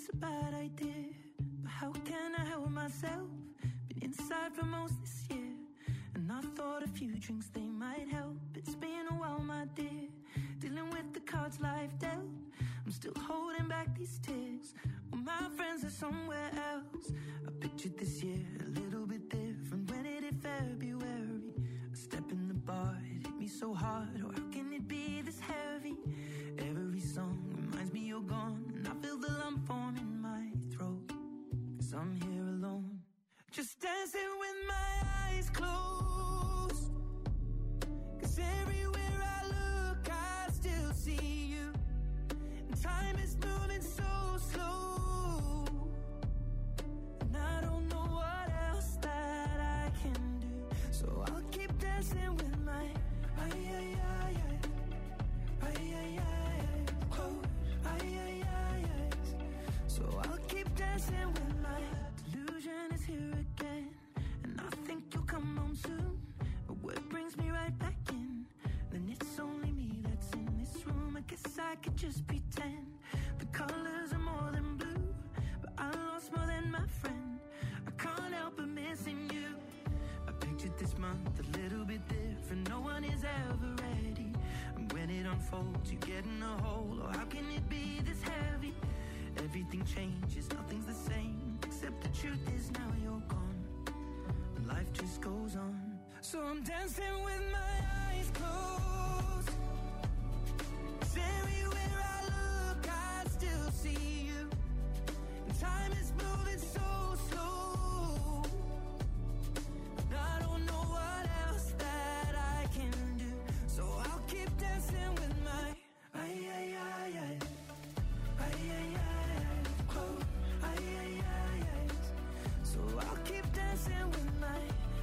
it's a bad idea, but how can I help myself? Been inside for most this year, and I thought a few drinks, they might help. It's been a while, my dear, dealing with the cards life dealt. I'm still holding back these tears, well, my friends are somewhere else. I pictured this year a little bit different when it hit February. A step in the bar, it hit me so hard, oh, how can it be this heavy? Every song reminds me you're gone, and I feel the lump form in my throat, 'cause I'm here alone, just dancing with my eyes closed. 'Cause everywhere I look, I still see you. And time is moving so slow, and I don't know what else that I can do. So I'll keep dancing with my so I'll keep dancing with my delusion is here again, and I think you'll come home soon. But what brings me right back in? Then it's only me that's in this room. I guess I could just pretend the colors are more than blue, but I lost more than my friend. I can't help but missing you. I pictured this month a little bit different. No one is ever ready, and when it unfolds, you get in a hole. Oh, how can it be this heavy? Everything changes, nothing's the same, except the truth is now you're gone, and life just goes on. So I'm dancing with my eyes closed, 'cause everywhere I look, I still see you. And time is moving so slow, and I don't know what else that I can do. So I'll keep dancing with my so I'll keep dancing with my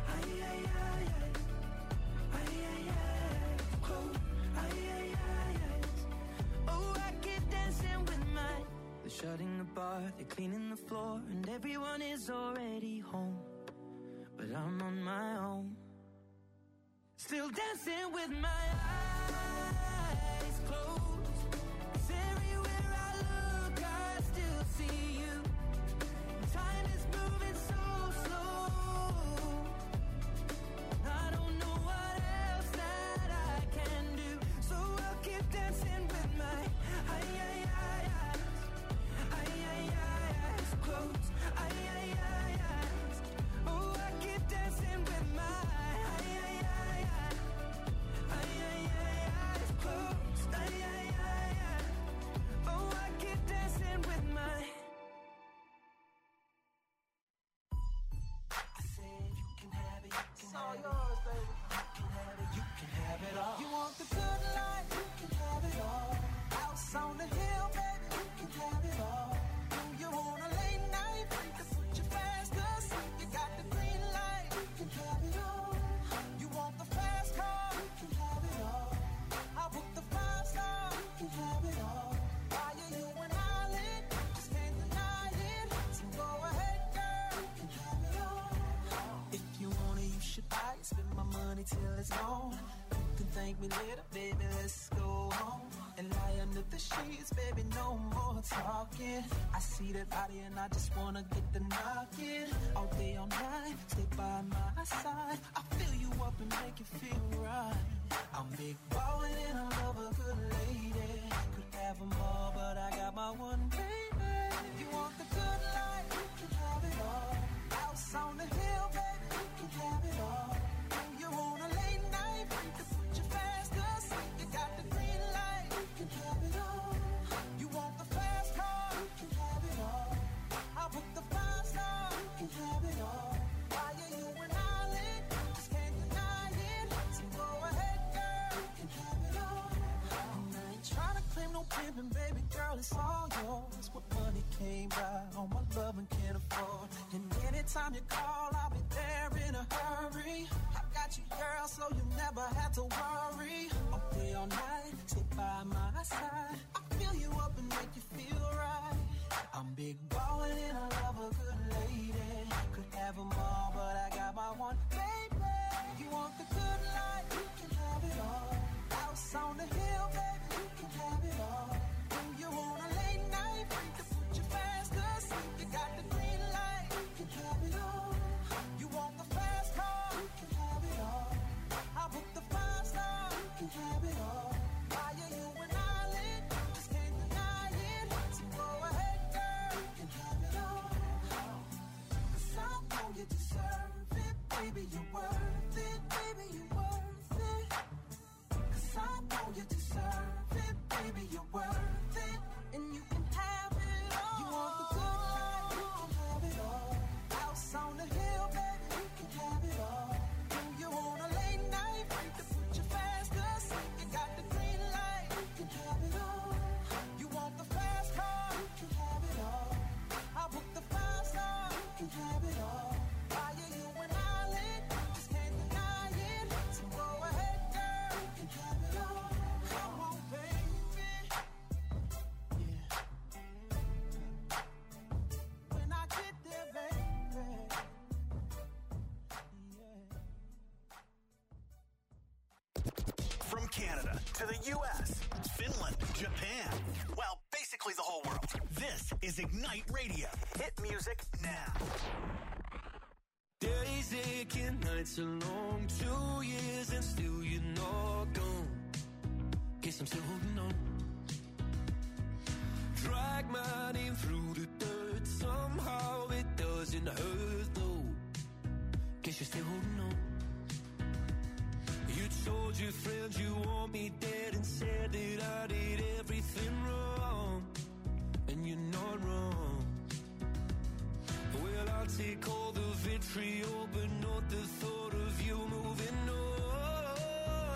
oh, I keep dancing with my. They're shutting the bar, they're cleaning the floor, and everyone is already home, but I'm on my own, still dancing with my eyes closed. 'Cause everywhere I look, I still see you. Time is moving so slow, I don't know what else that I can do. So I'll keep dancing with my eyes closed. Oh, I keep dancing with my eyes closed. Oh, I keep dancing with my. I said you can have it, it's all yours, baby. You can have it, you can have it all. You want the good life, you can have it all. House on the hill, baby, you can have it all. You want a late night, you can put your fast cause you got the green light, you can have it all. You want the fast car, you can have it all. I'll book the 5-star, you can have it all. Why are you an island? Just can't deny it. So go ahead, girl, you can have it all. If you want it, you should buy it. Spend my money till it's gone. You can thank me later, baby, let's go home and lie under the sheets, baby, no more talking. I see that body and I just wanna get the knocking. All day, all night, stay by my side. I fill you up and make you feel right. I'm big ballin' and I love a good lady. Could have them all, but I got my one baby. You want the good life, you can have it all. House on the hill, baby, you can have it all. You want a late night, you can put your fast cause you got the green light, you can have it all. You want the fast car, you can have it all. I'll book the 5-star, you can have it all. Why are you an island? Just can't deny it. So go ahead, girl, you can have it all. And I ain't trying to claim no pimpin', baby girl, it's all yours. What money came by, all my love and can't afford. And anytime you call, I'll be there in a hurry. I got you, girl, so you never have to worry. All day, all night, stay by my side. I fill you up and make you feel right. I'm big ballin' and I love a good lady. Could have them all, but I got my one baby. You want the good life, you can have it all. House on the hill, baby, you can have it all. You want a late night, you can put your fast baby, you're worth it, and you can have it all. You want the good life, you can have it all. House on the hill, baby, you can have it all. Do you want a late night, to put you fast asleep? You got the green light, you can have it all. You want the fast car, you can have it all. I'll book the 5-star, you can have it all. Fire you an island, just can't deny it. So go ahead, girl, you can have it all. Come on, baby. Yeah. When I get there, baby. Yeah. From Canada to the U.S., Finland, Japan, well, basically the whole world. This is Ignite Radio. Hit music now. Days aching, nights are long, 2 years and still you're not gone. Guess I'm still holding on. Drag my name through the dirt, somehow it doesn't hurt though. Guess you're still holding on. You told your friends you want me dead and said that I did everything wrong. And you're not wrong. Well, I'll take all the vitriol, but not the thought of you moving on.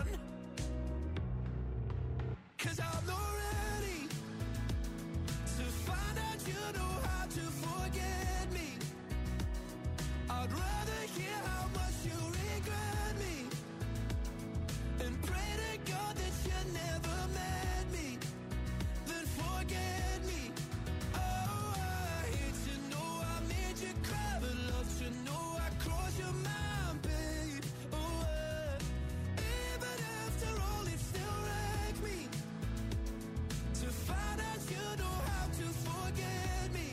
'Cause I'm not ready to find out you know how to forget me. I'd rather hear how much you regret me and pray to God that you never met me, then forget me. Oh, I hate to know I made you cry, but love to know I crossed your mind, babe. Oh, even after all, it still wrecked me to find out you know how to forget me.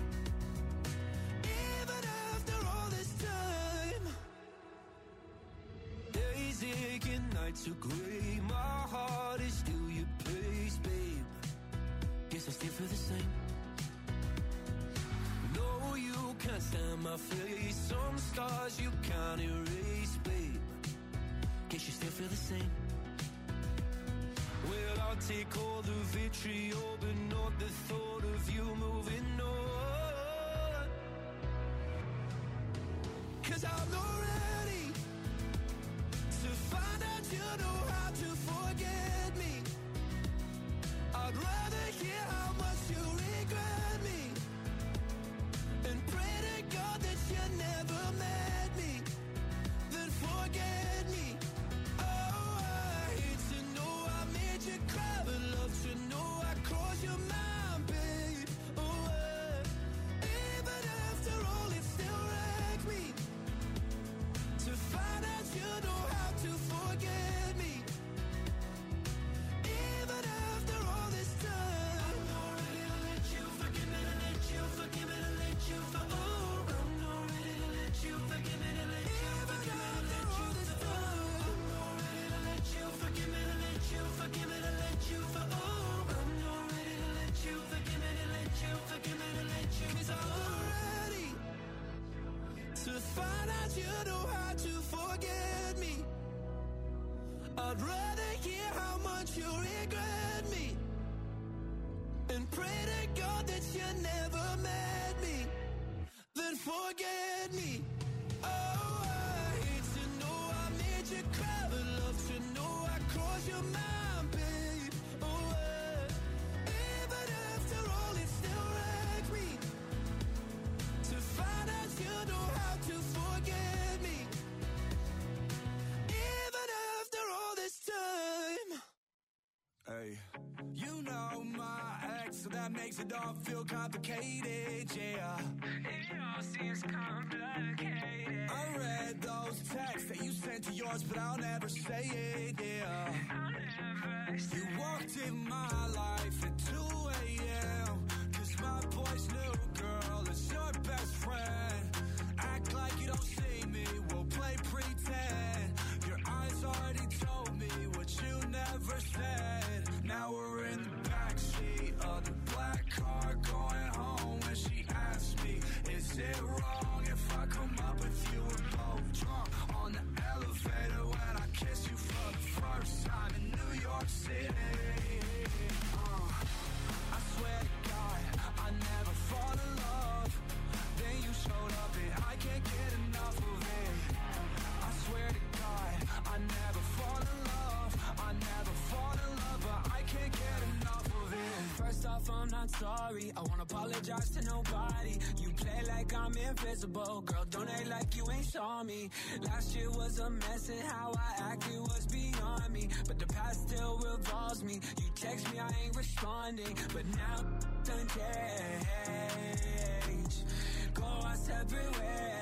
Even after all this time, days aching, nights are gray. My heart is still your place, babe. Guess I still feel the same. No, you can't stand my face. Some scars you can't erase, babe. Guess you still feel the same. Well, I'll take all the vitriol, but not the thought of you moving on. 'Cause I'm not ready to find out you know how to forget me. I'd rather hear how much you regret me and pray to God that you never met me, then forget me. Oh, I hate to know I made you cry, but love to know I crossed your mind, babe. Oh, even after all, it still wrecked me to find out you know how to forget me. Even after all this time, I'm not ready to let you forgive me, to let you forgive me, to let you for. Oh, I'm not ready to let you forgive me, to let you forgive me, to let you for. I'm not ready to let you forgive me, to let you forgive me, to let you for. Oh, I'm not ready to let you forgive me, to let you forgive me, to let you. 'Cause I'm not ready to find out you know how to forget me. I'd rather hear how much you regret me and pray to God that you never met me, then forget me. Oh, I hate to know I made you cry, but love to know I crossed your mind, babe. Oh, even after all, it still wrecked me to find out you know how to forget me. Even after all this time. Hey, you know my ex, so that makes it all feel complicated, yeah. It all seems complicated. I read those texts that you sent to yours, but I'll never say it, yeah. I'll never say You walked in my life at 2 a.m. 'Cause my boy's new girl is your best friend. Act like you don't see me, we'll play pretend. Your eyes already told me what you never said. Now we're in the backseat of the black car going home, and she asked me, is it wrong if I come up with you and both drunk on the elevator when I kiss you for the first time in New York City? not sorry. I won't apologize to nobody. You play like I'm invisible. Girl, don't act like you ain't saw me. Last year was a mess and how I acted was beyond me. But the past still revolves me. You text me, I ain't responding. But now done change. Go our separate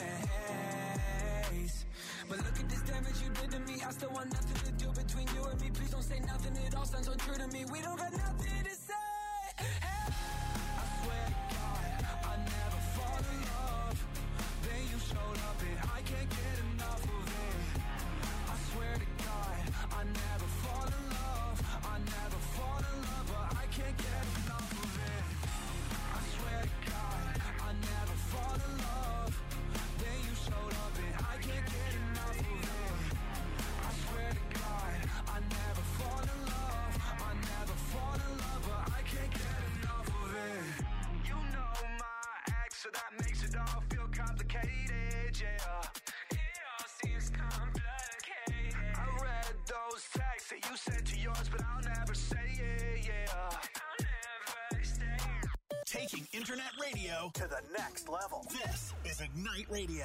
ways. But look at this damage you did to me. I still want nothing to do between you and me. Please don't say nothing, it all sounds so true to me. We don't got nothing to say. Hey. I swear to God, I never fall in love. Then you showed up and I can't get enough of it. I swear to God, I never fall in love. I never fall in love, but I can't get enough of it. I swear to God, I never fall in love. Then you showed up and I can't get enough of it. I swear to God, I never fall in love. I never fall in love, but I can't get enough of it. You know my ex, so that makes it all feel complicated, yeah. It all seems complicated. I read those texts that you sent to yours, but I'll never say it, yeah. I'll never say it. Taking internet radio to the next level. This is Ignite Radio.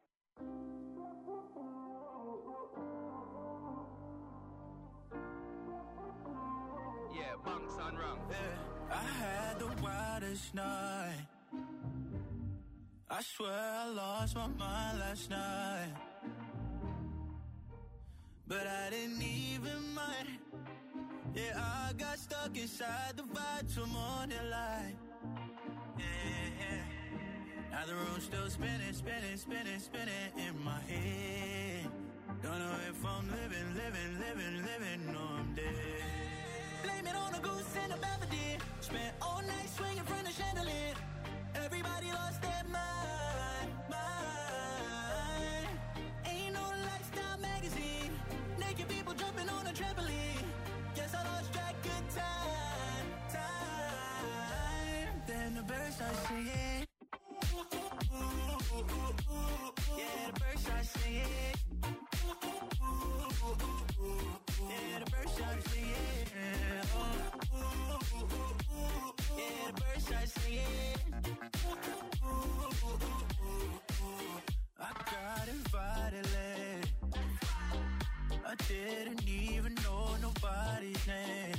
Yeah, bunks on rung. Yeah, I had the wildest night. I swear I lost my mind last night. But I didn't even mind. Yeah, I got stuck inside the vibe till morning light. Yeah. Now the room's still spinning, spinning, spinning, spinning in my head. Don't know if I'm living, or I'm dead. Blame it on a goose and a melody. Spent all night swinging from the chandelier. Everybody lost their mind. Ain't no lifestyle magazine. Naked people jumping on a trampoline. Guess I lost track of time. Then the birds start singing. Yeah, the birds start singing. Yeah, the birds start singing. Yeah, the birds start singing. I got invited late. I didn't even know nobody's name.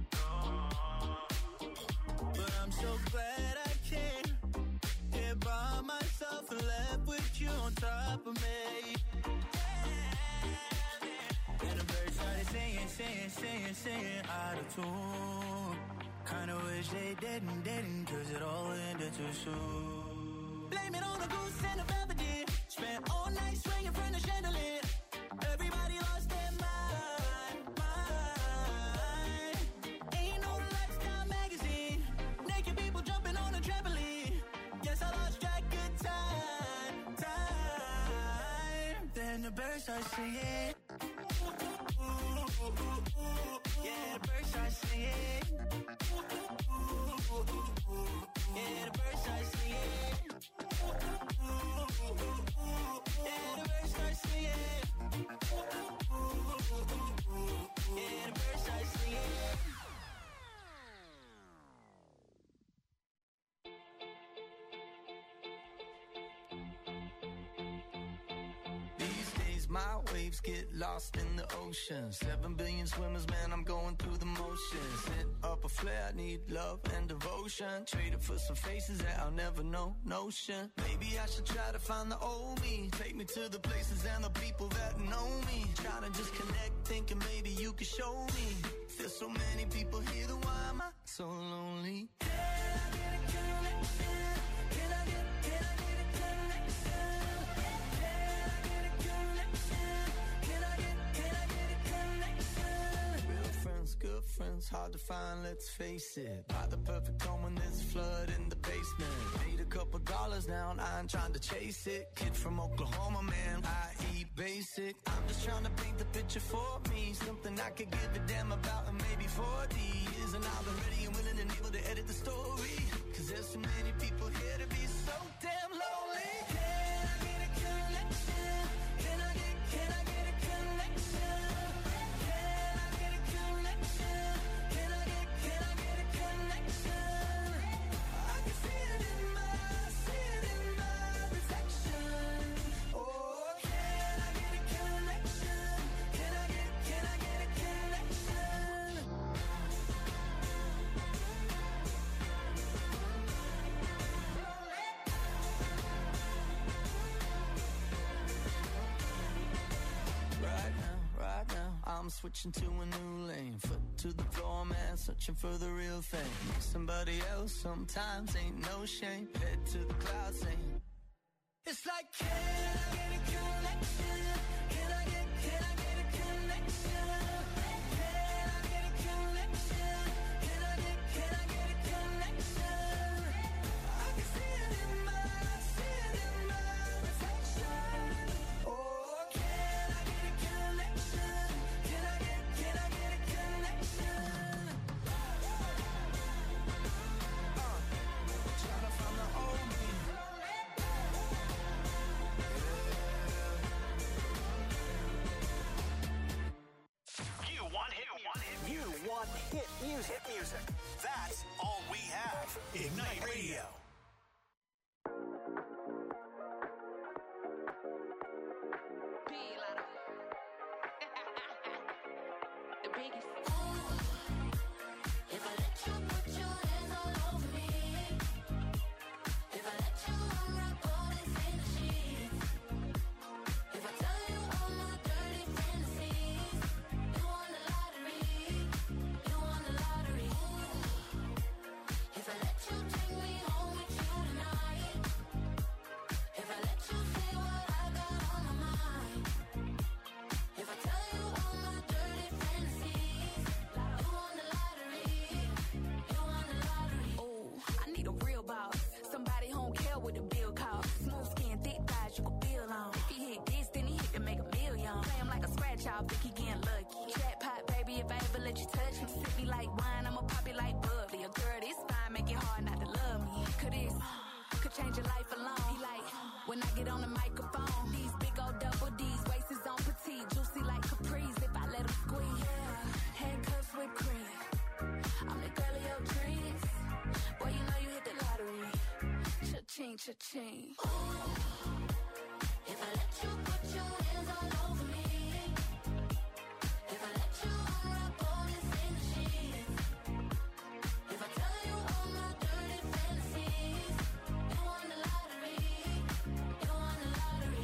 But I'm so glad I came here by myself and left with you on top of me. And the birds started singing, singing out of tune. Kinda wish they didn't, cause it all ended too soon. Blame it on a goose and a melody. Spent all night swinging from the chandelier. Everybody lost their mind. Ain't no lifestyle magazine. Naked people jumping on a trampoline. Guess I lost track of time. Then the birds start singing. Yeah, the birds start singing. Yeah, the birds start singing. Yeah, the birds start singing. Yeah, the birds start singing. These days my waves get lost in the ocean. 7 billion swimmers, man, I'm going through the motions. Hit up a flare, need love and devotion. Trade it for some faces that I'll never know, notion. Maybe I should try to find the old me. Take me to the places and the people that know me. Trying to just connect, thinking maybe you could show me. There's so many people here, then why am I so lonely? Can I get a connection? Can I get a connection? Can I get a connection? Can I get a connection? Real friends, good friends, hard to find, let's face it. Buy the perfect home when there's a flood in the basement. Made a couple dollars now and I ain't trying to chase it. Kid from Oklahoma, man, I eat basic. I'm just trying to paint the picture for me. Something I could give a damn about in maybe 40 years. And I've been ready and willing and able to edit the story. Cause there's so many people here to be so damn lonely. Can I get a connection? Can I get a connection? Can I get a connection? Can I get a connection? I'm switching to a new lane. Foot to the floor, man, searching for the real thing. Somebody else sometimes ain't no shame. Head to the clouds saying, it's like, can I get a connection? Can I get a connection? Can I get a connection? Can I get a connection? I can see it in my reflection. Oh, can I get a connection? Can I get a connection? Trying to find the old me. You want hit music. That's all we have. Ignite Radio. The biggest. If I let you put your hands all over me, if I let you unwrap all this in the sheets, if I tell you all my dirty fantasies, you won the lottery, you won the lottery. If I let you take me home with you tonight, if I let you say what I got on my mind, if I tell you all my dirty fantasies, you won the lottery, you won the lottery. Oh, I need a real boss, somebody who don't care what the bill costs. Smooth skin, thick thighs, you can feel on. If he hit this, then he hit to make a million. Play him like a scratch off, think he getting lucky. Jackpot, baby, if I ever let you touch me. Sip me like wine, I'ma pop it like bubbly. A girl this fine, make it hard not to love me. Could this, could change your life alone. He like, when I get on the microphone, these big old double D's, waist is on petite, juicy like capris. If I let him squeeze, yeah, handcuffs with cream. I'm the girl of your dreams. Boy, you know you hit the lottery. Cha-ching, cha-ching. If I let you put your hands all over me, if I let you unwrap all this in the sheets, if I tell you all my dirty fantasies, you won the lottery, you won the lottery.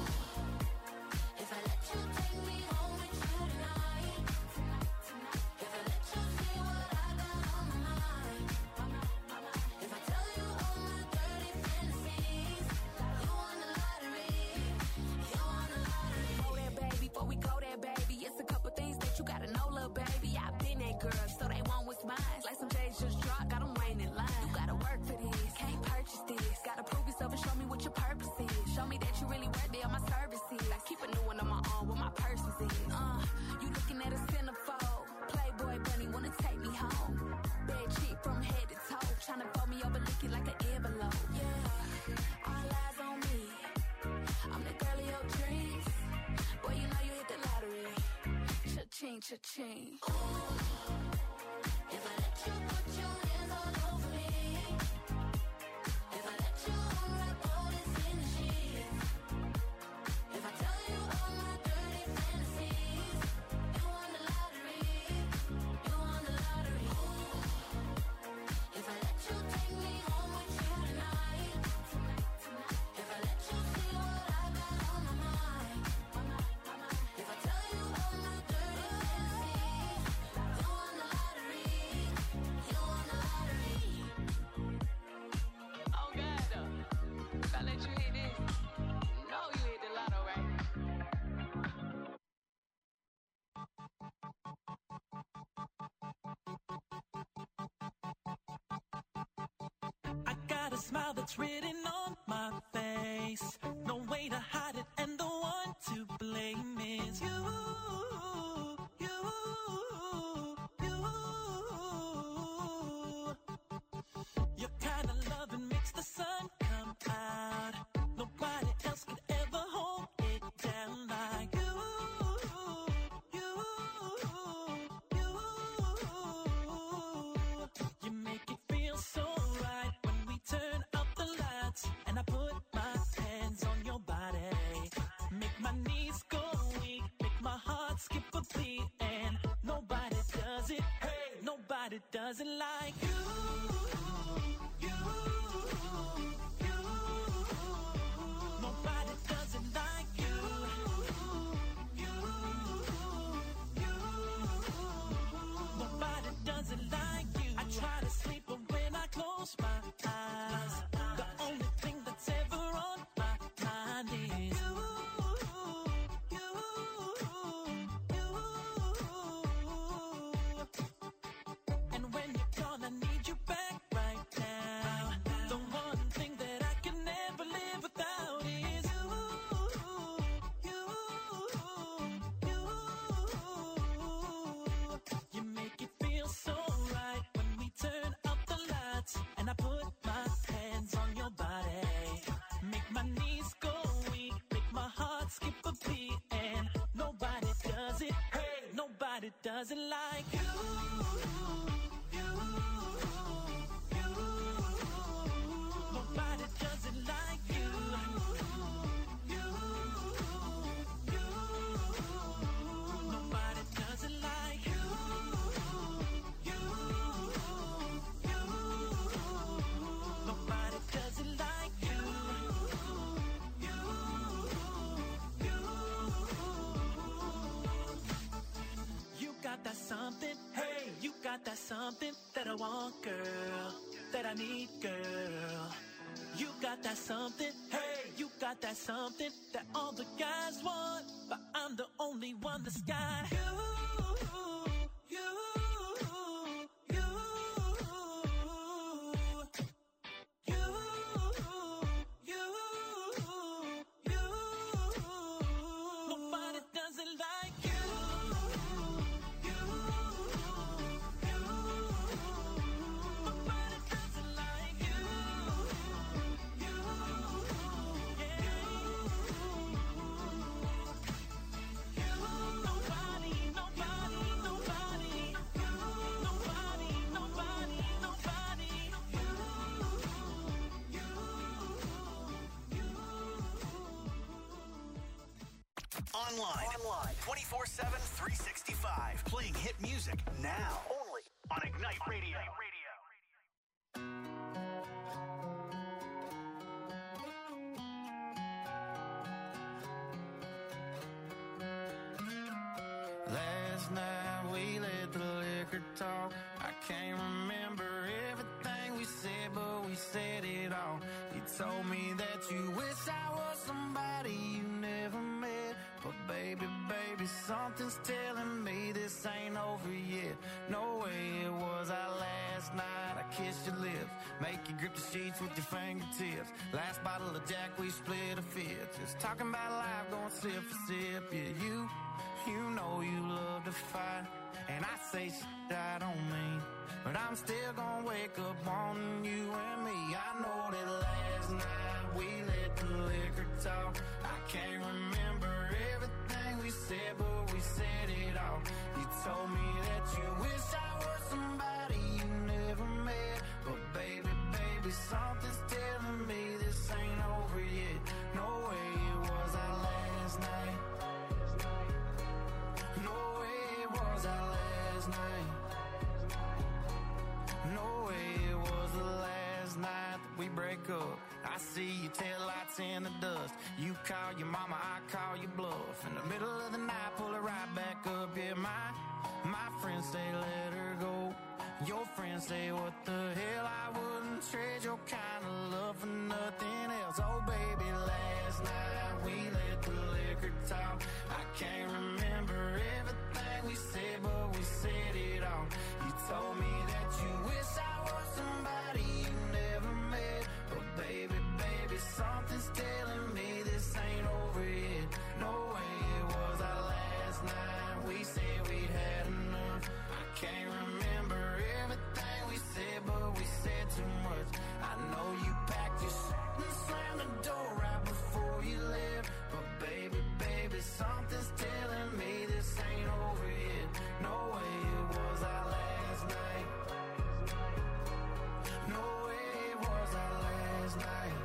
If I let you take me home with you tonight, if I let you see what I got on my mind, if I tell you all my dirty fantasies, you won the lottery, you won the lottery. Go there, baby, before we go there, baby. It's a couple things that you gotta know, little baby. I've been that girl, so they want what's mine. Like some J's just dropped, got them waiting in line. You gotta work for this, can't purchase this. Gotta prove yourself and show me what your purpose is. Show me that you really worth it on my services. I keep a new one on my arm where my purse is in. You looking at a centerfold. Playboy bunny wanna take me home. Bad chick from head to toe. Tryna fold me over, lick it like an envelope. Yeah, all eyes on me. I'm the girl of your dreams. Boy, you know you hit the lottery. Cha-ching, cha-ching. If I let you put your hands all over me, if I let you unwrap all this in the sheets, if I tell you all my dirty fantasies, you won the lottery, you won the lottery. If I let you take me home with you tonight, if I let you see what I got on my mind, if I tell you all my dirty fantasies, you won the lottery, you won the lottery. Oh God, though, if I let you hit this, you know you hit the lotto, right? I got a smile that's written on my face. No way to hide it, and the one to blame is you. You. Your kind of loving makes the sun come out. Nobody else could ever hold it down like you. You make it feel so right when we turn out the lights and I put my hands on your body. Make my knees go weak, make my heart skip a beat, and nobody does it. Hey, nobody does it like you. Nobody does it like you. Nobody does it like you. Nobody does it like you. Nobody does it like you. Nobody does it like you. You got that something, hey, you got that something that I want, girl, that I need, girl. You got that something, hey, you got that something that all the guys want, but I'm the only one that's got you. Nobody does it like you. Nobody does it like you. Nobody, nobody, nobody. Nobody, nobody, nobody. Online. 24/7, 365. Playing hit music now. Only on Ignite Radio. Last night we let the liquor talk. I can't remember everything we said, but we said it all. You told me that you wish I was somebody you never met. But baby, something's telling me this ain't over yet. No way it was our last night. I kissed your lips, make you grip the sheets with your fingertips. Last bottle of Jack, we split a fifth. Just talking about life, going sip for sip. Yeah, you know you love to fight, and I say shit I don't mean, but I'm still gonna wake up wanting you and me. I know that last night we let the liquor talk. I can't remember everything we said, but we said it all. You told me that you wish I was somebody you never met, but baby, something's telling me this ain't over yet. No way it was our last night. No way it was our last night. No way it was the last night that we break up. I see your taillights in the dust. You call your mama, I call your bluff. In the middle of the night, pull it right back up. Yeah, my friends say let her go. Your friends say what the hell, I wouldn't trade your kind of love for nothing else. Oh baby, last night we let the liquor talk. I can't remember everything we said, but we said it all. You told me that you wish I was somebody you never met, but baby, something's telling me this ain't over yet. No way it was our last night. We said we'd had enough. I can't remember everything we said, but we said too much. I know you packed your shit and slammed the door right before you left, but baby, something's telling me this ain't over yet. No way it was our last night. No way it was our last night.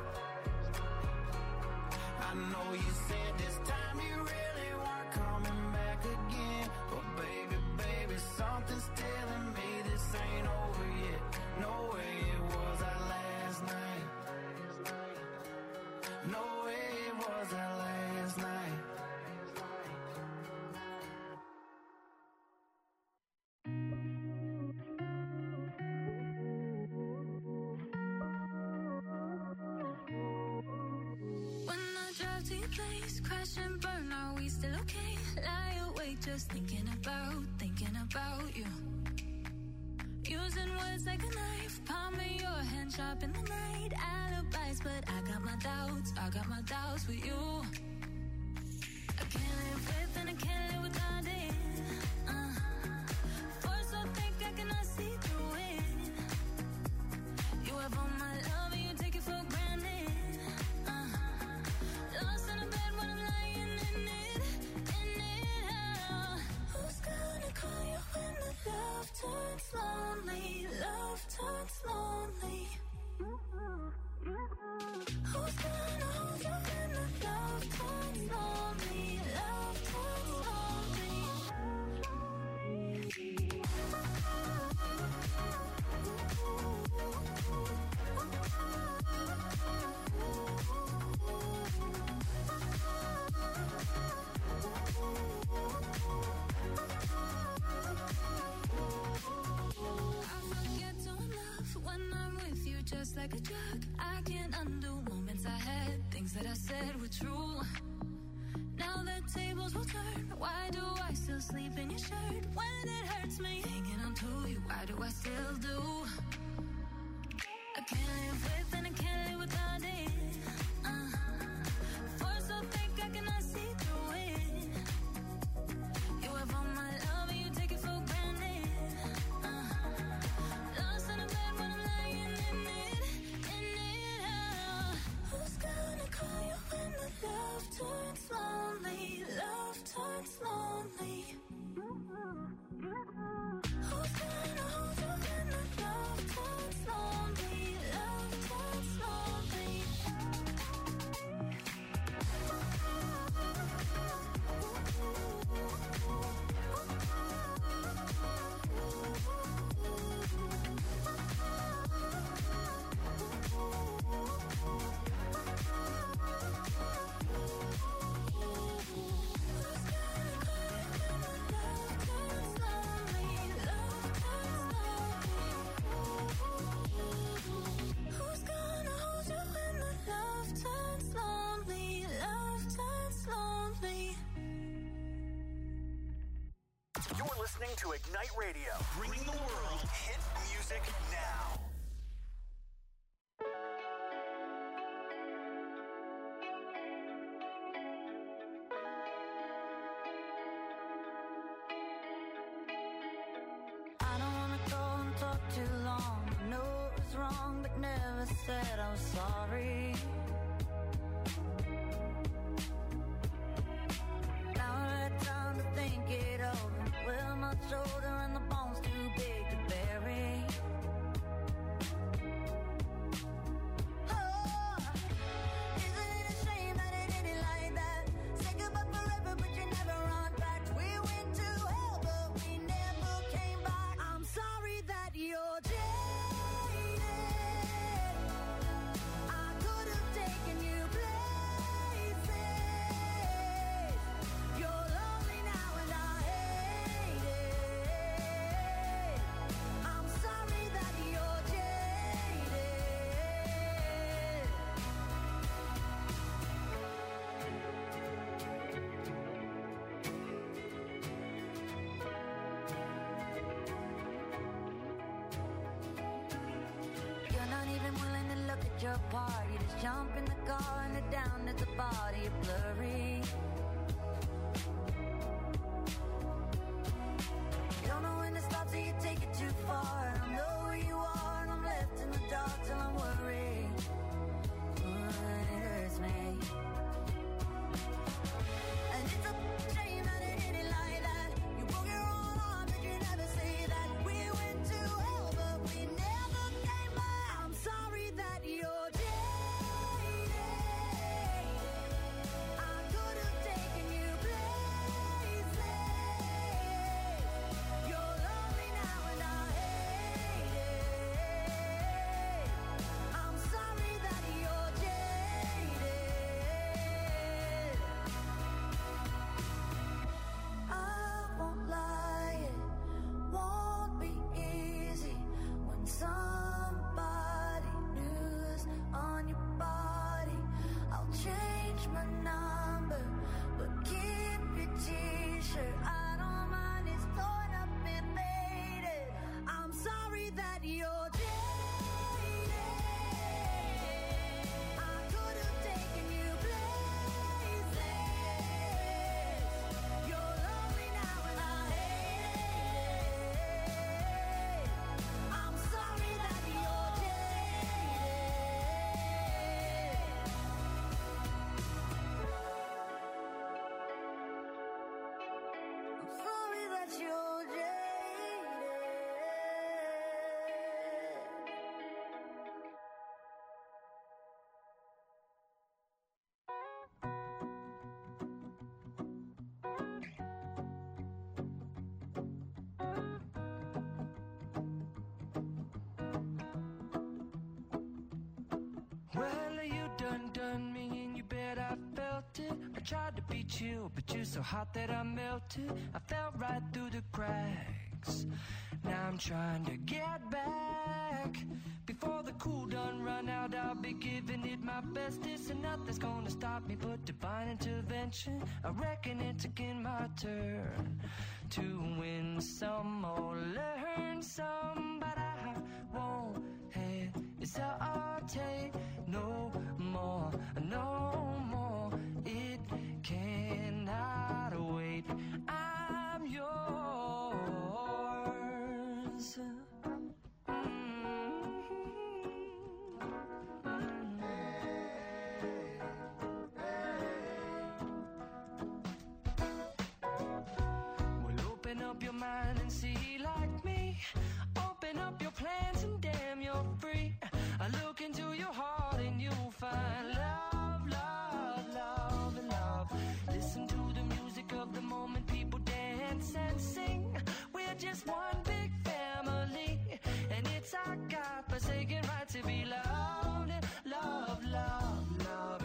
I know you said this time you really weren't coming back again, but baby, something's telling me this ain't over yet. No way it was our last night. No way it was our last night. Place, crash and burn, are we still okay? Lie awake just thinking about you. Using words like a knife, palm of your hand sharp in the night. Alibis, but I got my doubts with you. I can't live with and I can't live without it. Force so thick I cannot see through it. You have all my love and you take it for granted. Lost in a bed when I'm lying in it. Who's gonna call like a drug. I can't undo moments I had. Things that I said were true. Now the tables will turn. Why do I still sleep in your shirt when it hurts me? Hanging on to you, why do I still do? I can't live with and I can't live without it. Force so thick I cannot see through it. You have all my love and you take it for granted. Lost in a bed when I'm lying in it. Who's gonna call you when the love turns lonely? Love turns lonely. Who's gonna hold you when the love turns lonely? Love turns lonely. Who's gonna hold you when the love turns lonely? Love turns lonely. You're listening to Ignite Radio, bringing the world hit music now. I don't wanna go and talk too long. I know it was wrong, but never said I was sorry. Now I had time to think it over. Well, my shoulder and the bones too big to bury. Oh, isn't it a shame that it ended like that? Say goodbye forever, but you never run back. We went to hell, but we never came back. I'm sorry that you're jaded. I could have taken you places. You're lonely now and I hate it. I'm sorry that you're jaded. You're not even willing to look at your part. You just jump in the car and head down at the body. You're blurry. You don't know when to stop till you take it too far. And I know where you are and I'm left in the dark till I'm worried. It hurts me. And it's a shame that it ended like that. You broke your own heart, but you never say that. We went to hell, but we never came back. I'm sorry that you're jaded. I could have taken you places. You're lonely now and I hate it. I'm sorry that you're jaded. I won't lie, it won't be easy when somebody new's on your body. I'll change my number, but keep your t-shirt. I don't mind, it's torn up and faded. I'm sorry that you're jaded. I could have taken you places. You're lonely now and I hate it. I'm sorry that you're jaded. I'm sorry that you're jaded. Well, you done me and you bet I felt it. I tried to be chill, but you're so hot that I melted. I fell right through the cracks. Now I'm trying to get back Before the cool done run out, I'll be giving it my bestest, and nothing's gonna stop me but divine intervention. I reckon it's again my turn to win some or learn some, but I won't hesitate no more, no more. It cannot wait. I'm yours. Well, open up your mind and see like me. Open up your plans and damn, you're free. I look into your heart and you'll find love, love, love, and love. Listen to the music of the moment, people dance and sing. We're just one big family, and it's our God-forsaken right to be loved and love, love, love,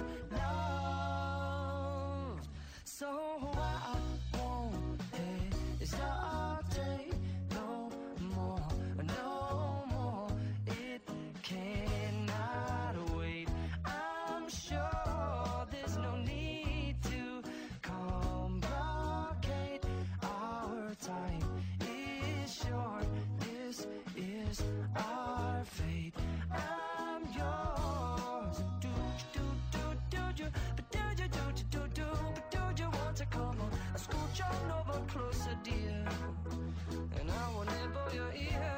love. So I won't hesitate no more, no more. It cannot wait. I'm sure there's no need to complicate. Our time is short. This is our fate. I'm yours. Do do do do do, but do do do do do, but do you want to come on? Scooch on over closer, dear, and I will nibble your ear.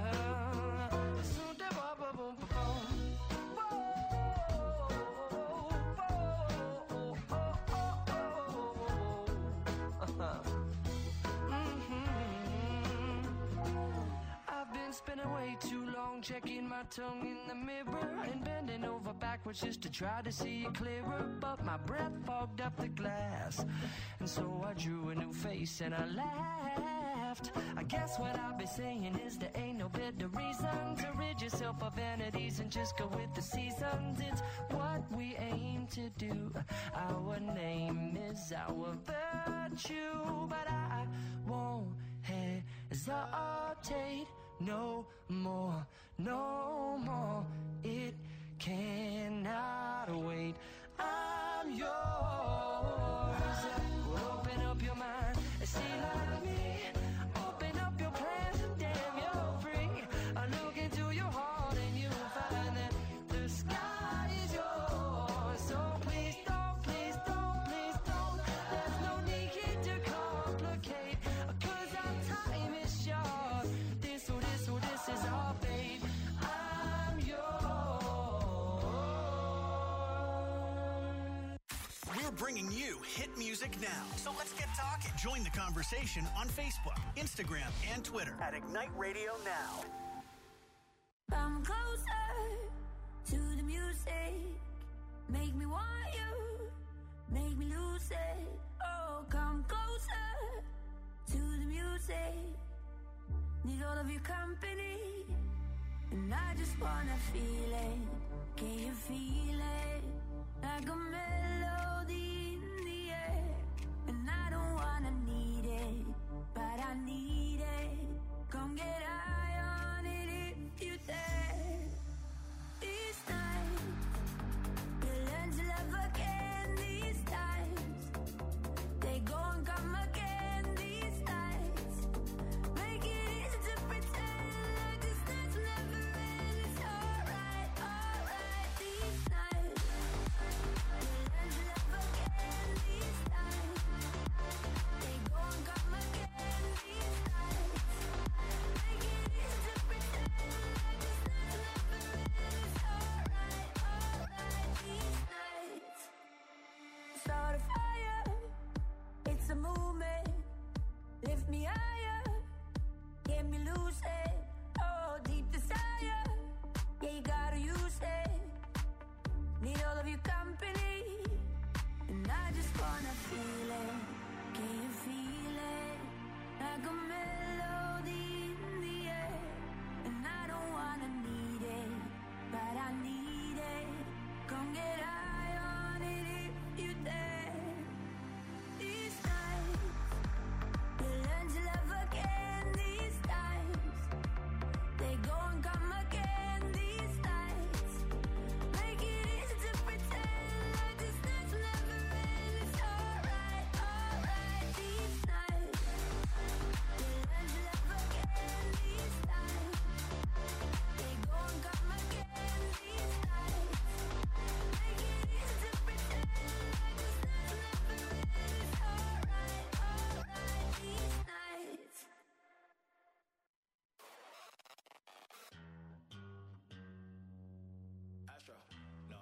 I've been spending way too long checking my tongue in the mirror and bending over backwards just to try to see it clearer, but my breath fogged up the glass, and so I drew a new face and I laughed. I guess what I'll be saying is there ain't no better reason to rid yourself of vanities and just go with the seasons. It's what we aim to do. Our name is our virtue, but I won't hesitate no more, no more. It cannot wait. I'm yours. Open up your mind and see like me. Open up your plans and damn, you're free. I look into your heart and you'll find that the sky is yours. So please don't, please don't, please don't. There's no need to complicate, 'cause our time is short. This is our fate. I'm yours. We're bringing you hit music now. So let's get talking. Join the conversation on Facebook, Instagram, and Twitter at Ignite Radio Now. Come closer to the music. Make me want you. Make me lose it. Oh, come closer to the music. Need all of your company. And I just wanna feel it. Can you feel it? Like a melody in the air. And I don't wanna need it, but I need it. Come get high on it if you dare. These times, you learn to love again. These times, they go and come again. These nights, make it easy to pretend like this night's never end. It's alright, alright. These nights, you learn to love again. These times, they go and come again. These nights, make it easy to pretend like this night's never end. It's alright, alright. These nights, start a fire. It's a movement. Lift me higher. Get me loose it. Oh, deep desire. Yeah, you gotta use it. Need all of your company. And I just wanna feel it. Can you feel it? Like a melody in the air. And I don't wanna need it, but I need it. Come get high on it if you dare. These nights, you learn to love again. These times, they go and come again. These Castro. No.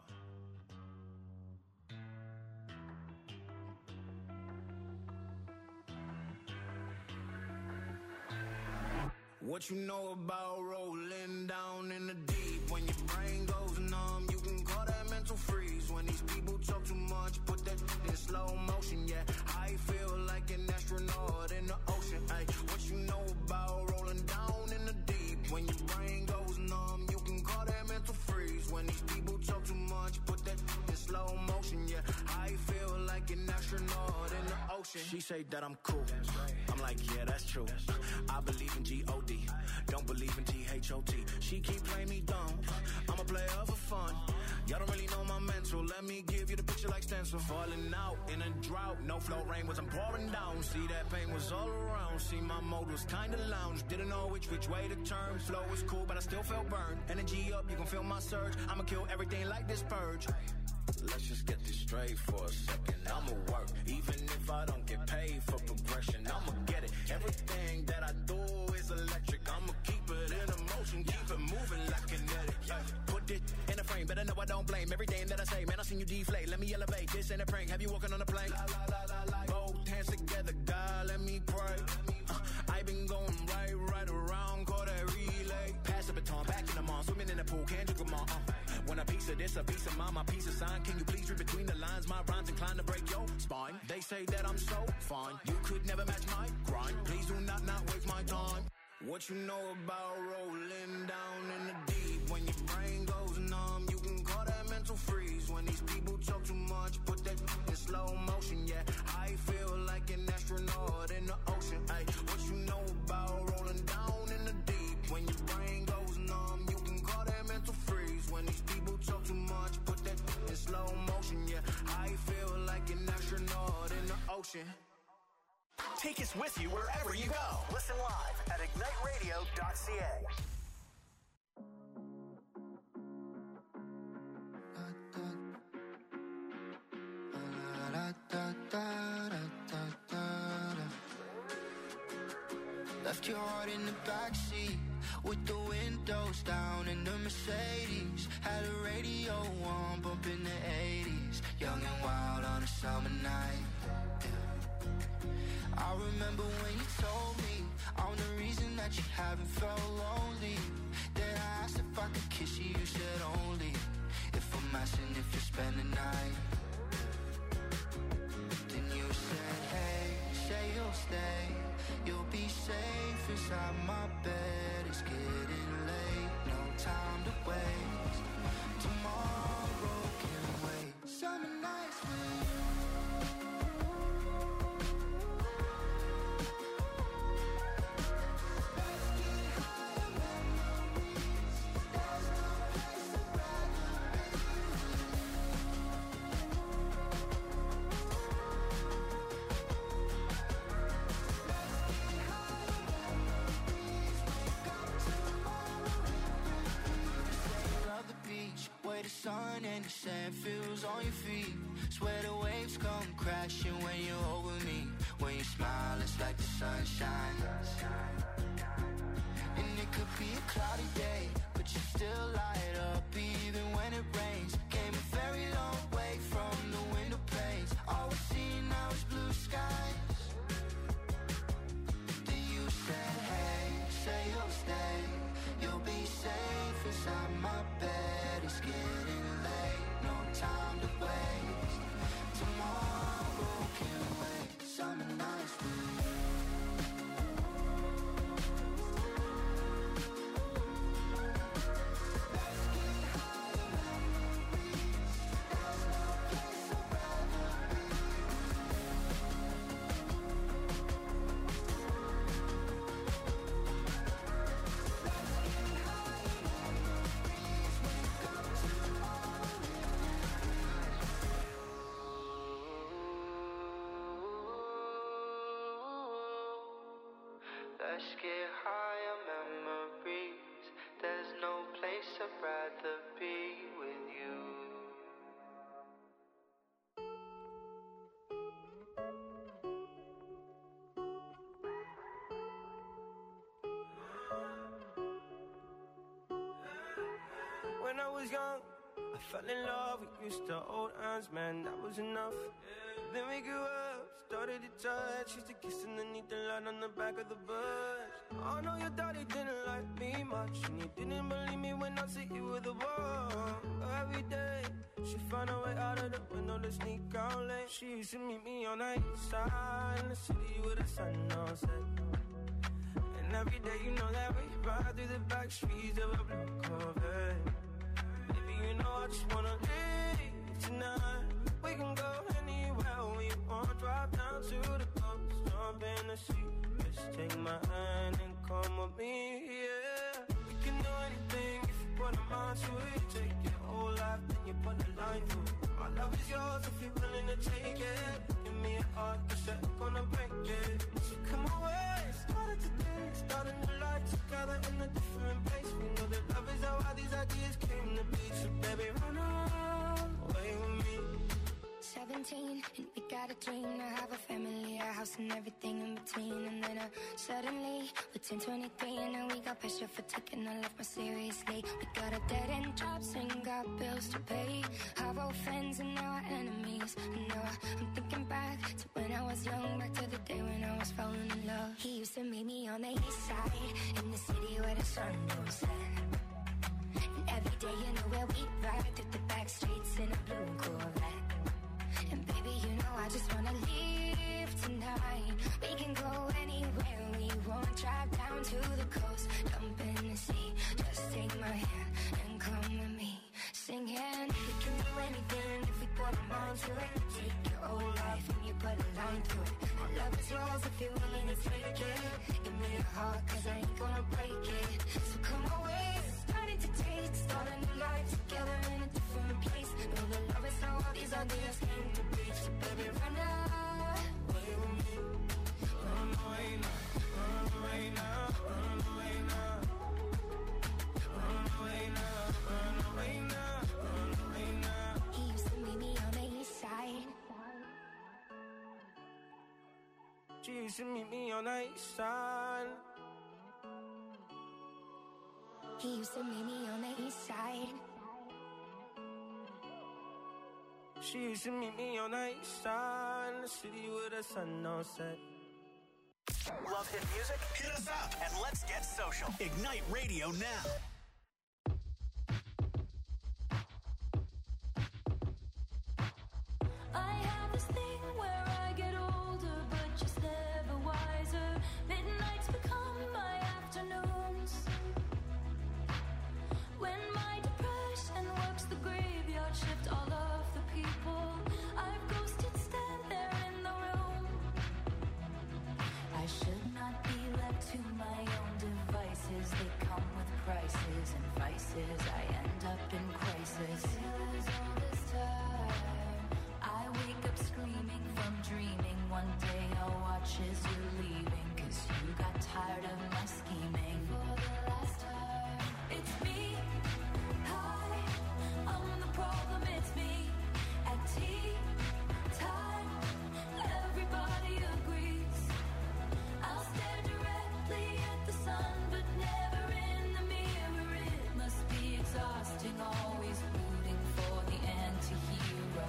What you know about rolling down in the deep? When your brain goes numb, you can call that mental freeze. When these people talk too much, put that in slow motion. Yeah, I feel like an astronaut in the ocean. Ay, what you know about rolling down in the deep? When your brain goes numb, you can call that mental freeze. When these people talk too much, put that in slow motion. Yeah, I feel like an astronaut in the ocean. She say that I'm cool. I'm like, yeah, that's true. I believe in G-O-D. Don't believe in T-H-O-T. She keep playing me dumb. I'm a player for fun. Y'all don't really know my mental. Let me give you the picture like stencil. Falling out in a drought. No flow rain wasn't pouring down. See, that pain was all around. See, my mode was kinda lounge. Didn't know which way to turn. Flow was cool, but I still felt burned. Energy up, you can feel my surge. I'ma kill everything like this purge. Let's just get this straight for a second. I'ma work, even if I don't get paid for progression. I'ma get it. Everything that I do is electric. I'ma keep it in motion, keep it moving like kinetic. Put it in a frame, better know I don't blame everything that I say. Man, I seen you deflate. Let me elevate. This ain't a prank. Have you walking on a plane? Both hands together, God, let me pray. I been going right around, call that relay. Pass the baton, back in the mall, swimming in the pool, can't you come on? When a piece of this, a piece of mine, my piece of sign. Can you please read between the lines? My rhymes inclined to break your spine. They say that I'm so fine. You could never match my grind. Please do not waste my time. What you know about rolling down in the deep? When your brain goes numb, you can call that mental freeze. When these people talk too much, put that in slow motion. Yeah, I feel like an astronaut in the ocean. Ay, what you know about rolling down in the deep? When your brain goes numb, you can call that mental freeze. When these people talk too much, put that in slow motion. Yeah, I feel like an astronaut in the ocean. Take us with you wherever you go. Listen live at igniteradio.ca. Left your heart in the backseat with the windows down in the Mercedes. Had a radio on, bumping the 80s. Young and wild on a summer night. I remember when you told me I'm the reason that you haven't felt lonely. Then I asked if I could kiss you, you said only if I'm asking if you spend the night. Then you said, hey, say you'll stay. You'll be safe inside my bed. It's getting late, no time to waste. Tomorrow can wait. Summer nights with you. The sun and the sand feels on your feet. Swear the waves come crashing when you're over me. When you smile, it's like the sun shines. And it could be a cloudy day, but you still light up even when it rains. Came a very long way from the window panes. All we see now is blue skies. Then you said, hey, say you'll stay. You'll be safe inside my bed. It's getting late, no time to waste. Tomorrow can wait. Summer nights with you. Let's get higher memories. There's no place I'd rather be. Let's get higher memories. There's no place I'd rather be with you. When I was young, I fell in love, we used to hold hands, man, that was enough. Then we grew up, started to touch, used to kiss underneath the light on the back of the bus. I know your daddy didn't like me much, and you didn't believe me when I said you were the one. Every day, she found a way out of the window to sneak out late. She used to meet me on the east side, in the city with the sun on set. And every day, you know that we ride through the back streets of a blue Corvette. Baby, you know I just wanna leave tonight. We can go anywhere we want, drive down to the coast, jump in the sea. Just take my hand and come with me, yeah. We can do anything if you put a mind to it. Take your whole life, then you put a line through it. My love is yours if you're willing to take it. Give me a heart, 'cause I'm gonna break it. So come away, started today, starting the life together in a different place. We know that love is how these ideas came to be. So baby, run away with me. 17, and we got a dream to have a family, a house and everything in between. And then suddenly, we're 10, 23, and now we got pressure for taking our life more seriously. We got a dead-end jobs and got bills to pay. Our old friends and now our enemies. And now I'm thinking back to when I was young, back to the day when I was falling in love. He used to meet me on the east side, in the city where the sun don't set. And every day, you know where we ride through the back streets in a blue Corvette. And baby, you know I just wanna leave tonight. We can go anywhere we want, drive down to the coast, jump in the sea. Just take my hand and come with me, singing. We can do anything if we put our mind to it. Take your whole life and you put a line through it. My love is yours if you're willing to take it. Give me a heart, 'cause I ain't gonna break it. So come away, starting to taste, starting a life together in a different place. Know that love is how all these ideas came to be. So baby, run away with me. Run away now, run away now, run away now. Run away now, run away now, run away now. He used to meet me on the east side. She used to meet me on the east side. He used to meet me on the east side. She used to meet me on the east side, in the city with the sun on set. Love hit music? Hit us up and let's get social. Ignite Radio now. I have this thing where I get older, but just never wiser. Midnights become my afternoons. When my depression works the graveyard shift, all of the people I've ghosted stand there in the room. I should not be left to my own devices. They come with prices and vices. I end up in crisis. Feels all this time. I wake up screaming from dreaming. One day I'll watch as you're leaving, 'cause you got tired of my scheming. For the last time, it's me. Hi, I'm the problem, it's me. At tea time, everybody agrees. I'll stare directly at the sun, but never in the mirror. It must be exhausting, always rooting for the anti-hero.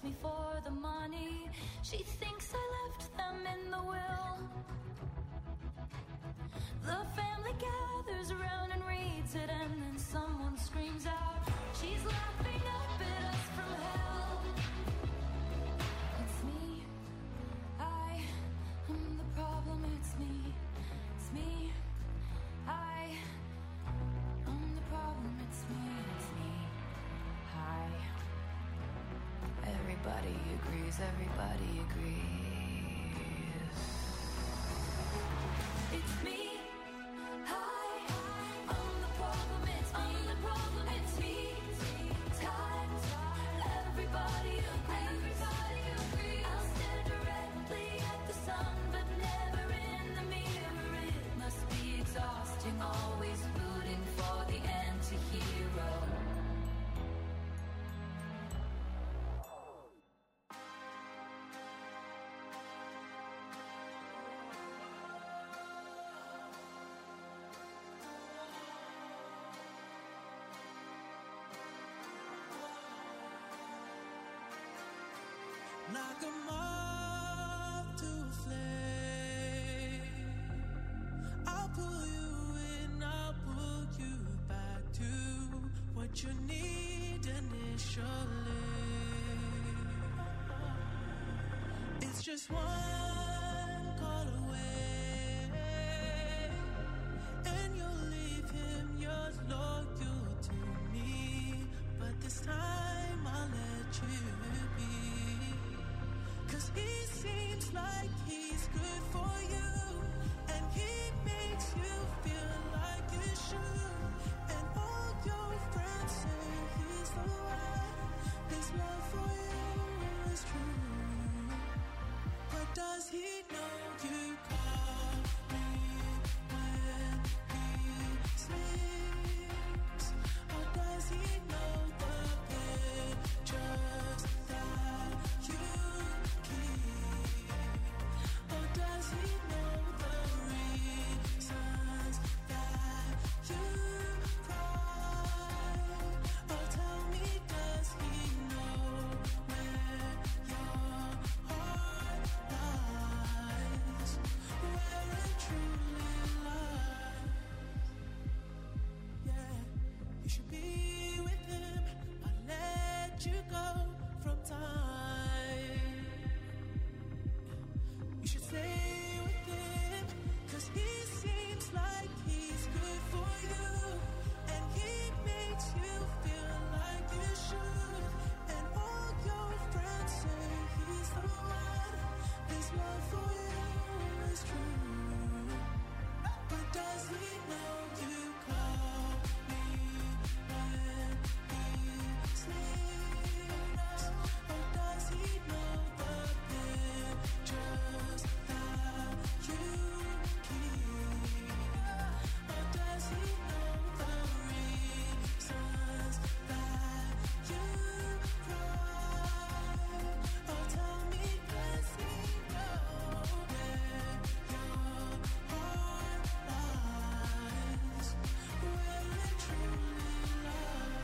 me for the money. She thinks I left them in the will. The family gathers around and reads it, and then someone screams out, she's laughing up at us from hell. It's me, I am the problem. It's me, I am the problem. It's me, hi. Everybody agrees, everybody agrees. It's me, hi, I'm the problem. It's me, I'm the problem. It's me, time. Everybody agrees, I'll stare directly at the sun, but never in the mirror. It must be exhausting, always rooting for the anti-hero. Like a moth to a flame, I'll pull you in, I'll pull you back to what you need initially. It's just one call away, and you'll leave him, you're loyal to me, but this time I'll let you be. 'Cause he seems like he's good for you, and he makes you feel like you should. And all your friends say he's the one. His love for you is true. But does he know you call me when he sleeps? Or does he know the pictures that you keep? Or does he know the reasons that you cry? Or tell me, does he know where your heart lies? Where it truly lies? Yeah, you should be with him. I'll let you go from time. You should stay with him, 'cause he seems like he's good for you, and he makes you feel like you should. And all your friends say he's the one. His love for you is true. But does he know you call me when he sleeps? Or does he know the pictures that you keep? Or does he know the reasons that you cry? Or tell me, does he know where your heart lies? Where it truly lies?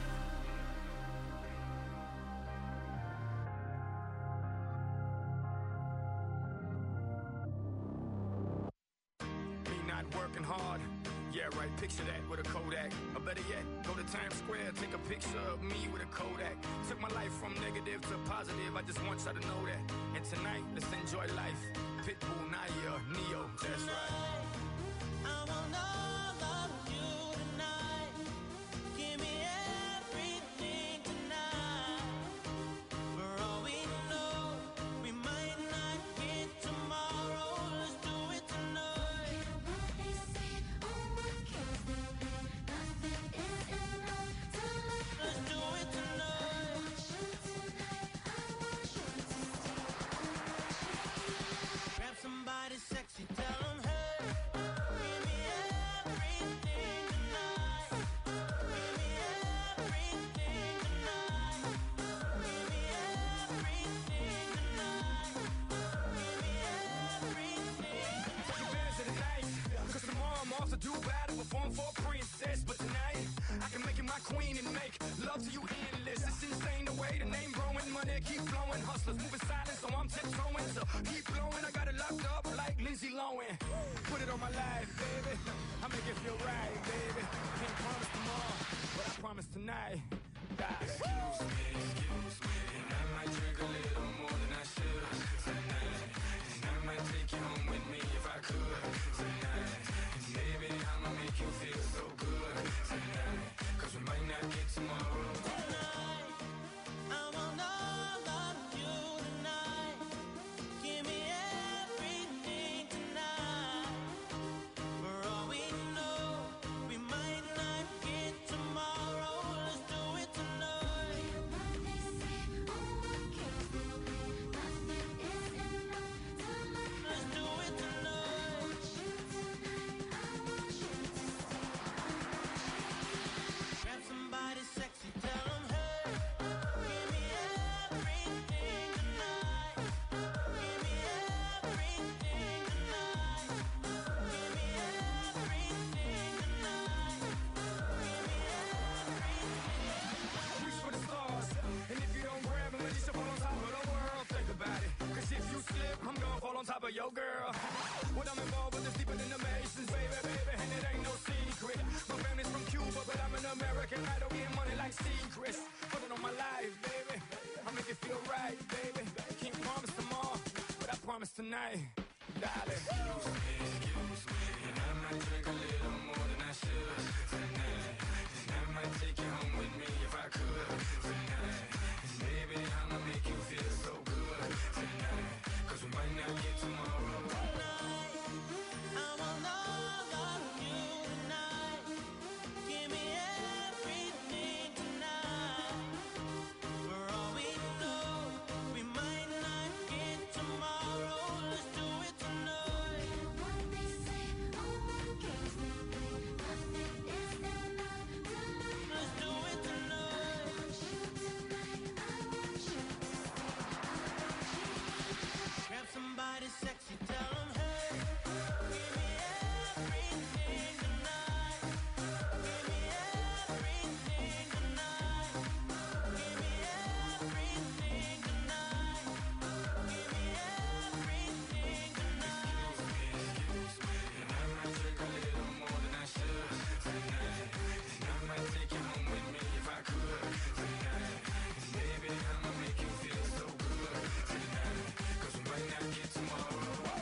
Me not working hard. Yeah, right, picture that with a Kodak. Or better yet, go to Times Square, take a picture of me with a Kodak. Took my life from negative to positive, I just want y'all to know that. And tonight, let's enjoy life. Pitbull, Naya, Neo, that's right. I want all of you tonight. Give me everything tonight. For all we know, we might not get tomorrow. Let's do it tonight. Let's do it tonight. Grab somebody sexy, tell them, hey, give me everything tonight. Give me everything tonight. Give me everything tonight. Give me everything. Take advantage of the night, 'cause tomorrow I'm off to Dubai to perform for a princess. But tonight, I can make you my queen and make love to you endless. It's insane the way the name growing, money keep flowing. Hustlers moving silent, so I'm tiptoeing. So keep blowing, I got it locked up like Lindsay Lohan. Put it on my life, baby. I make it feel right, baby. Can't promise tomorrow, but I promise tonight. Excuse me, and I might drink a little more than I should tonight. And I might take you home with me if I could tonight. And baby, I'ma make you feel so good tonight. Cause we might not get tomorrow. Tonight, I want all of you tonight. Give me everything tonight. For all we know, we might not get tomorrow. Let's do it tonight. Let's do it tonight. Grab somebody sexy, tell them, hey, give me everything tonight. Give me everything tonight. Give me everything tonight. Give me everything. Reach for the stars, and if you don't grab them, at least you fall on top of the world. Think about it, cause if you slip, I'm gonna fall on top of your girl. What I'm involved with is deeper than the Masons, baby, and it ain't no secret. My family's from Cuba, but I'm an American idol, getting money like secrets. Put it on my life, baby, I make it feel right, baby. Can't promise tomorrow, but I promise tonight, darling. Excuse me, and I might drink a little more than I should tonight. And I might take you home with me if I could tonight. And baby, I'ma make you feel so good tonight. Cause we might not get tomorrow. Tonight, I want all of you tonight. Give me everything tonight. For all we know, we might not get tomorrow. Let's do it tonight. Let's do it tonight. Grab somebody sexy, tell them, hey, give me everything tonight. Give me everything tonight. Give me everything tonight. Give me everything tonight. Excuse me, and I might drink a little more than I should tonight. And I might take you home with me if I could tonight. And baby, I'ma make you feel so good tonight. Cause we might not get tomorrow.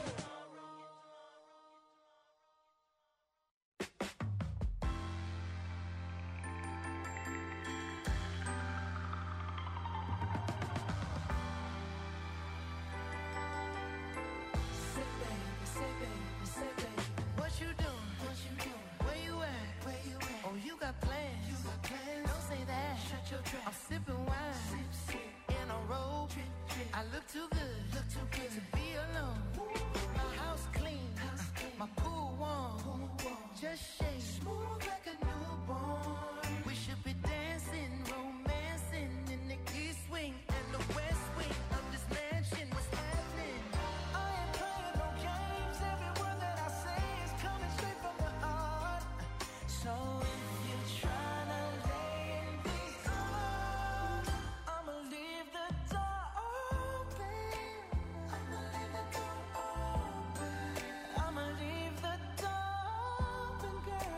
Say baby, say baby, say baby. What you doing? What you doing? Where you at? Where you at? Oh, you got plans. You got plans. Don't say that. Shut your trap. I'm sipping wine. Sip, sip. In a robe. Drip, drip. I look too good. Look too good to be alone. My house clean. House clean. My pool warm. Pool warm. Just shake. Smooth like a newborn. We should be dancing, romancing in the east wing and the west wing of this mansion. What's happening? I ain't playing no games. Every word that I say is coming straight from the heart. So if you're trying to lay in these arms, I'ma leave the door open. I'ma leave the door open. I'ma leave the door open, girl.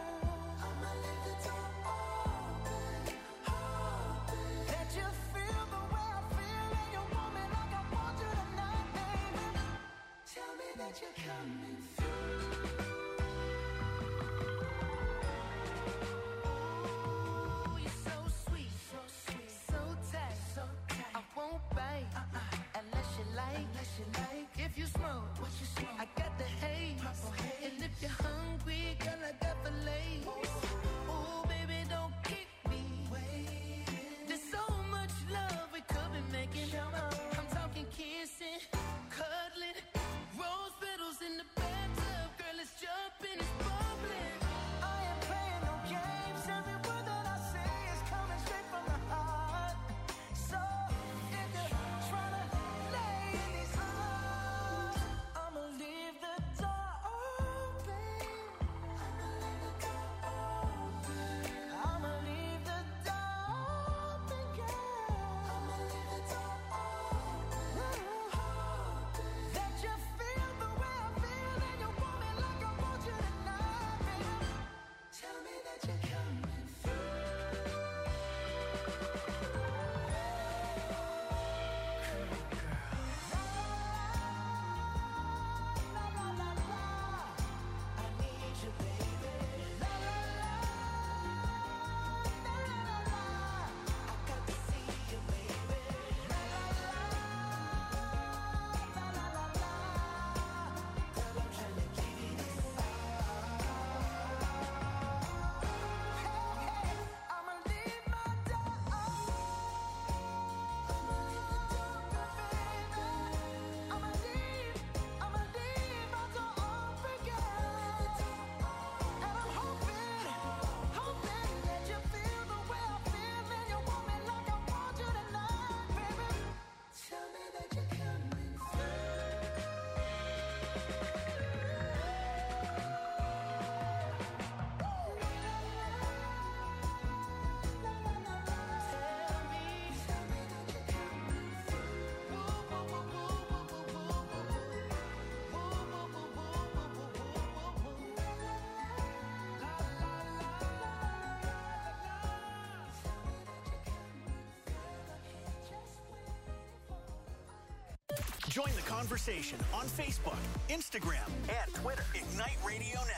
Join the conversation on Facebook, Instagram, and Twitter. Ignite Radio Now.